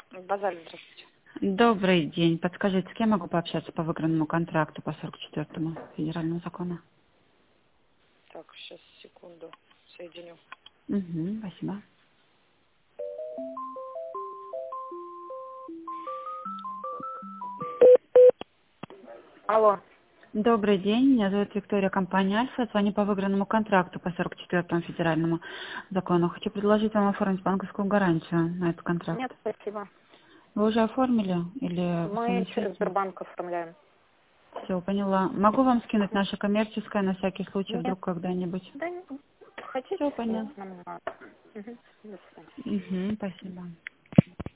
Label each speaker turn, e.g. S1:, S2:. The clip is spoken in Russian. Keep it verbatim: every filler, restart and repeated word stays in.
S1: Базар, здравствуйте.
S2: Добрый день. Подскажите, с кем могу пообщаться по выигранному контракту по сорок четвёртому федеральному закону?
S1: Так, сейчас, секунду, соединю.
S2: Угу, спасибо.
S1: Алло.
S2: Добрый день. Меня зовут Виктория, компания Альфа. Звоню по выигранному контракту по сорок четвёртому федеральному закону. Хочу предложить вам оформить банковскую гарантию на этот контракт.
S1: Нет, спасибо.
S2: Вы уже оформили или вы
S1: Мы через
S2: совмещаете?
S1: Сбербанк оформляем.
S2: Все, поняла. Могу вам скинуть наше коммерческое на всякий случай,
S1: Нет,
S2: вдруг когда-нибудь?
S1: да, не- хотите,
S2: Все,
S1: но
S2: понятно.
S1: нам не надо. Угу. До свидания.
S2: Угу, спасибо.